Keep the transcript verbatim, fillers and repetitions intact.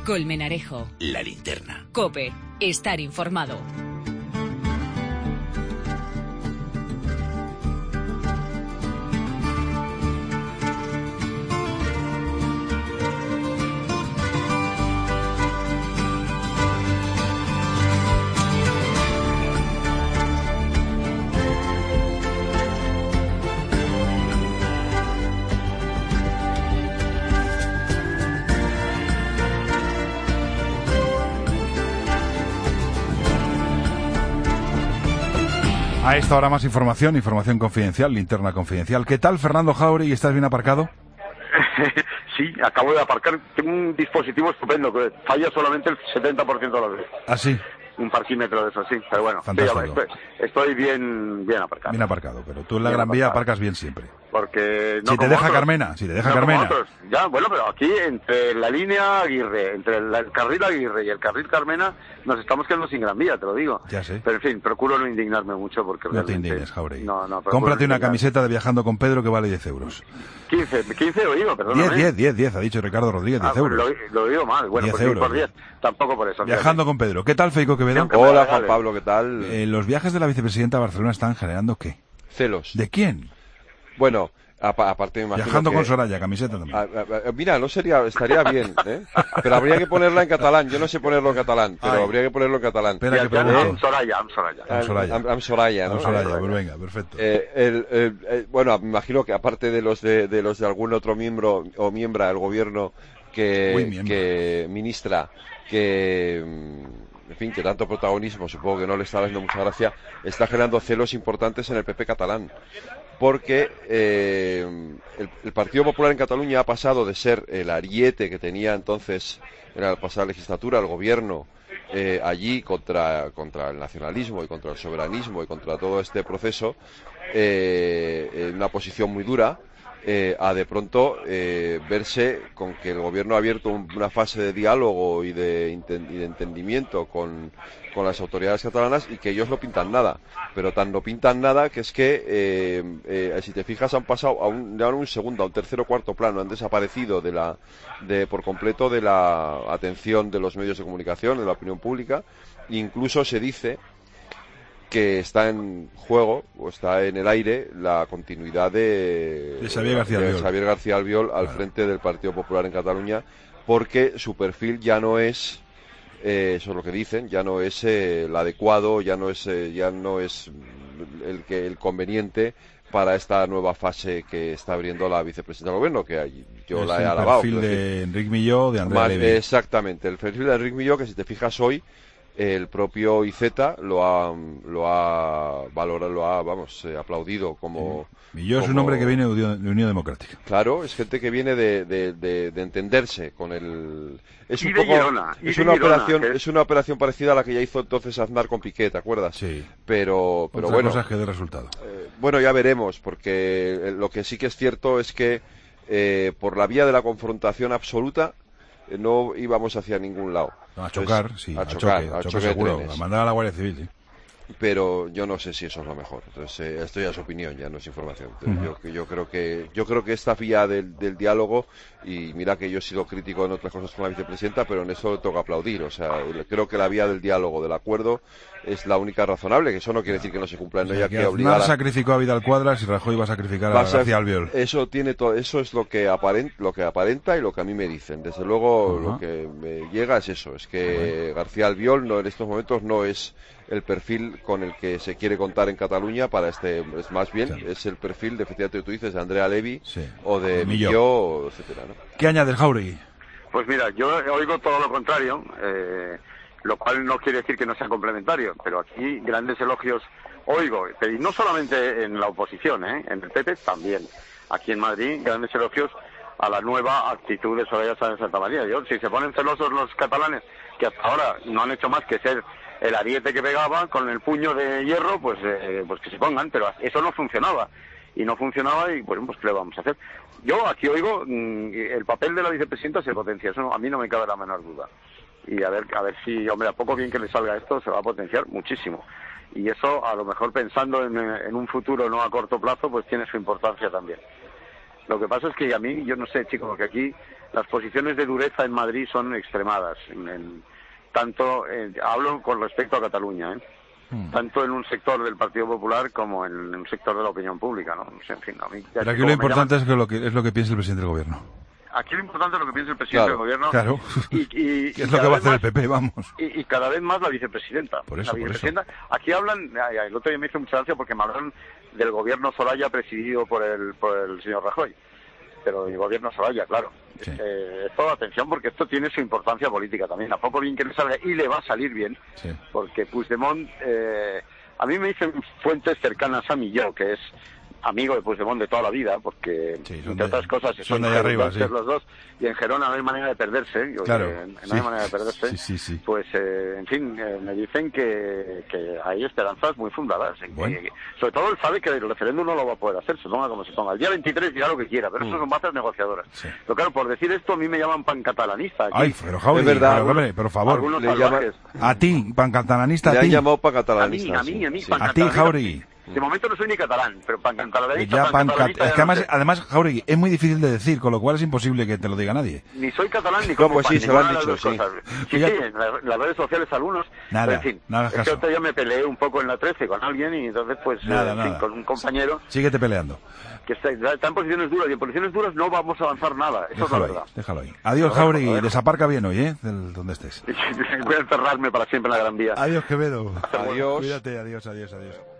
Colmenarejo. La Linterna. COPE. Estar informado. A esta hora más información, información confidencial, linterna confidencial. ¿Qué tal, Fernando Jáuregui? ¿Estás bien aparcado? Sí, acabo de aparcar. Tengo un dispositivo estupendo que falla solamente el setenta por ciento de las veces. ¿Ah, sí? Un parquímetro de eso, sí, pero bueno, fantástico. Sí, estoy, estoy bien bien aparcado. Bien aparcado, pero tú en la bien Gran Vía aparcado. aparcas bien siempre. Porque no si te como deja otros, Carmena, si te deja no Carmena. Como otros. Ya, bueno, pero aquí entre la línea Aguirre, entre el, el carril Aguirre y el carril Carmena, nos estamos quedando sin Gran Vía, te lo digo. Ya sé. Pero en fin, procuro no indignarme mucho porque No te realmente... indignes, Jáuregui. No, no, Cómprate una indignarme. camiseta de Viajando con Pedro que vale diez euros. quince, quince oído, perdón. diez, diez, diez, diez, ha dicho Ricardo Rodríguez, diez ah, euros. Lo, lo digo mal, bueno, diez pues sí, euros. por diez, tampoco por eso. Viajando fíjate. con Pedro. ¿Qué tal, Feico Quevedo? Hola, Juan Pablo, ¿qué tal? Eh, los viajes de la vicepresidenta a Barcelona están generando ¿qué? Celos. ¿De quién? Bueno, apa- aparte me imagino Viajando que... con Soraya, camiseta también. A- a- a- mira, no sería, estaría bien, ¿eh? Pero habría que ponerla en catalán. Yo no sé ponerlo en catalán, pero Ay. habría que ponerlo en catalán. Espera que Ya, ya, pregunto. am Soraya, am Soraya. Am Soraya. Am- am Soraya, ¿no? Am Soraya, Eh, pues venga, perfecto. eh, el- el- eh, bueno, me imagino que aparte de los de, de los de algún otro miembro o miembra del gobierno que, Uy, miembro. que ministra, que mm, en fin, que tanto protagonismo, supongo que no le está dando mucha gracia, está generando celos importantes en el P P catalán. Porque eh, el, el Partido Popular en Cataluña ha pasado de ser el ariete que tenía entonces en la pasada legislatura el gobierno eh, allí contra, contra el nacionalismo y contra el soberanismo y contra todo este proceso, eh, en una posición muy dura, eh, a de pronto eh, verse con que el gobierno ha abierto un- una fase de diálogo y de, inten- y de entendimiento con, con las autoridades catalanas y que ellos no pintan nada, pero tan no pintan nada que es que eh, eh, si te fijas han pasado a un, ya no un segundo, a un tercero o cuarto plano, han desaparecido de la, de, por completo de la atención de los medios de comunicación, de la opinión pública. Incluso se dice que está en juego o está en el aire la continuidad de, De Xavier García de Albiol. Xavier García Albiol al Claro. frente del Partido Popular en Cataluña, porque su perfil ya no es, eh, eso es lo que dicen, ya no es eh, el adecuado, ya no es eh, ya no es el que el conveniente para esta nueva fase que está abriendo la vicepresidenta del gobierno, que yo es la he el alabado. perfil quiero de decir. Enric Milló, de Andrea Más- Levy. Exactamente, el perfil de Enric Milló, que si te fijas hoy, el propio I Z lo ha lo ha valorado, lo ha, vamos, eh, aplaudido como... Milló es un como- hombre que viene de Unión, de Unión Democrática. Claro, es gente que viene de, de, de, de entenderse con el... Es Y un de poco, Girona, y es de una Girona, operación, que es- es una operación parecida a la que ya hizo entonces Aznar con Piqué, ¿te acuerdas? Sí. Pero, pero Otra bueno, cosa es que dé resultado. eh, bueno, ya veremos, porque eh, lo que sí que es cierto es que eh, por la vía de la confrontación absoluta eh, no íbamos hacia ningún lado. No, a chocar, Entonces, sí, a a, chocar, choque, a a choque choque de seguro, trenes. a mandar a la Guardia Civil, sí. Pero yo no sé si eso es lo mejor. Entonces, eh, esto ya es opinión, ya no es información. Entonces, Ujú. yo, yo creo que yo creo que esta vía del, del diálogo, y mira que yo he sido crítico en otras cosas con la vicepresidenta, pero en eso toca aplaudir. O sea, creo que la vía del diálogo, del acuerdo, es la única razonable, que eso no quiere decir que no se cumpla, O no sea, haya que que Aznar obligar a... sacrificó a Vidal Cuadras y Rajoy va a sacrificar a Va a ser- García Albiol. Eso tiene todo, eso es lo que aparenta, lo que aparenta y lo que a mí me dicen. Desde luego, Ajá. lo que me llega es eso, es que Bueno. García Albiol no, en estos momentos no es el perfil con el que se quiere contar en Cataluña para este, es más bien Claro. es el perfil de, efectivamente, tú dices, de Andrea Levy Sí. o de De Milló. Milló, etcétera, ¿no? ¿Qué añades, Jáuregui? Pues mira, yo oigo todo lo contrario, eh, lo cual no quiere decir que no sea complementario, pero aquí grandes elogios oigo, pero y no solamente en la oposición, ¿eh? En el P P también. Aquí en Madrid, grandes elogios a la nueva actitud de Soraya Sáenz de Santa María. Yo, si se ponen celosos los catalanes, que hasta ahora no han hecho más que ser el ariete que pegaba con el puño de hierro, pues, eh, pues que se pongan, pero eso no funcionaba. Y no funcionaba y, bueno, pues ¿qué le vamos a hacer? Yo aquí oigo, mmm, el papel de la vicepresidenta se potencia, eso no, a mí no me cabe la menor duda. Y a ver, a ver si, hombre, a poco bien que le salga esto, se va a potenciar muchísimo. Y eso, a lo mejor pensando en, en un futuro no a corto plazo, pues tiene su importancia también. Lo que pasa es que a mí, yo no sé, chicos, que aquí las posiciones de dureza en Madrid son extremadas. En, en, tanto, eh, hablo con respecto a Cataluña, ¿eh? Hmm. Tanto en un sector del Partido Popular como en un sector de la opinión pública, ¿no? En fin, a mí, Pero aquí lo importante llaman... es, que lo que, es lo que piensa el presidente del Gobierno. Aquí lo importante es lo que piensa el presidente claro, del Gobierno. Claro. Y, y, ¿Qué es lo que va a hacer más, el P P? Vamos. Y, y cada vez más la vicepresidenta. Por eso, la vicepresidenta. Por eso. Aquí hablan, el otro día me hizo mucha gracia porque me hablaron del Gobierno Soraya presidido por el, por el señor Rajoy. Pero el Gobierno Soraya, claro. Sí. Eh, toda atención porque esto tiene su importancia política también. A poco bien que le salga, y le va a salir bien. Sí. Porque Puigdemont... Eh, a mí me dicen fuentes cercanas a mí, yo, que es amigo de Puigdemont de toda la vida, porque, sí, entre de, otras cosas, son de arriba, sí. los dos, y en Gerona no hay manera de perderse, yo, claro, que, no sí. hay manera de perderse, sí, sí, sí. pues, eh, en fin, eh, me dicen que, que hay esperanzas muy fundadas. Bueno. Que, sobre todo él sabe que el referéndum no lo va a poder hacer, se ponga como se ponga. El día veintitrés dirá lo que quiera, pero mm. eso son bases negociadoras. Sí. Pero claro, por decir esto, a mí me llaman pancatalanista. Aquí. Ay, pero Javi, es verdad, pero, hombre, por favor. Algunos le llama... A ti, pancatalanista, le a ti. han llamado pancatalanista. A mí, a mí, a mí, sí. A ti, Jauregui. De momento no soy ni catalán, pero pancatalanista, ya, pancat... Es que además, no sé. además, Jauregui, es muy difícil de decir, con lo cual es imposible que te lo diga nadie. Ni soy catalán ni no, como pues sí, se lo han dicho, sí. Sí, sí, en la, las redes sociales algunos, nada, pero en fin, nada es que otro día me peleé un poco en la trece con alguien y entonces pues, nada, eh, en nada. fin, con un compañero... Síguete peleando. Que está, está en posiciones duras y en posiciones duras no vamos a avanzar nada, eso déjalo es la verdad. Ahí, déjalo ahí. Adiós, Jauregui, desaparca bien hoy, ¿eh? Del, donde estés. Voy a encerrarme para siempre en la Gran Vía. Adiós, Quevedo. Adiós. Cuídate, adiós, adiós, adiós.